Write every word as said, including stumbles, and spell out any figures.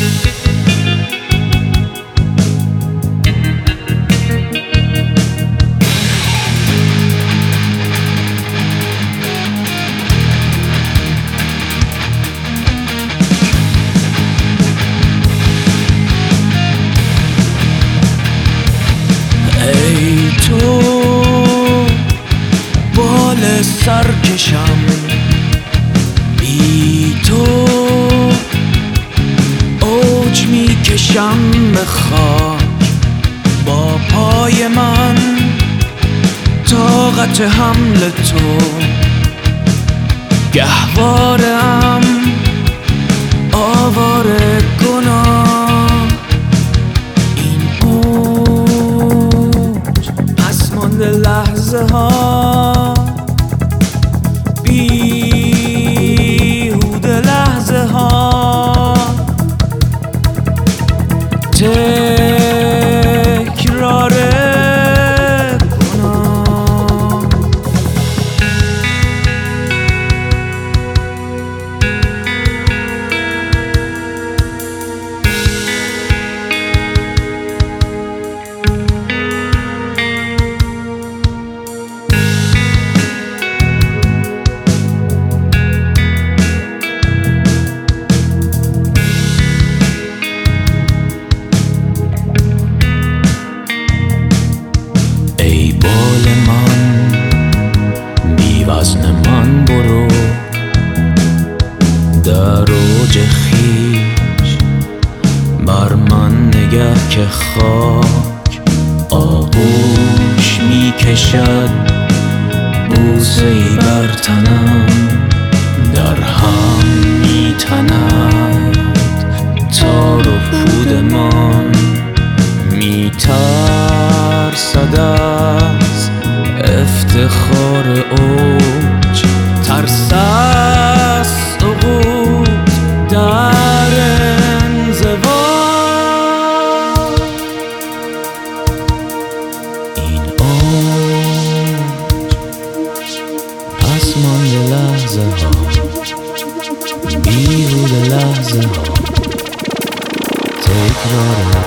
ای تو بال سرکشم، بی تو اوج میکشم به خاک. با پای من طاقت حمل تو، گهوارم آواره گناه. این اوج پس مانده لحظه ها، بیهوده لحظه ها، تکرار گناه. ای بال من بی وزن من برو، در اوج خویش بر من نگه که خاک آغوش می کشد. بوسه ای بر تنم در هم می تند، تار و پودمان می ترسد از افتخار اوج. ترس از سقوط در انزوا، این اوج پس مانده لحظه ها، بیهوده لحظه ها، تکرار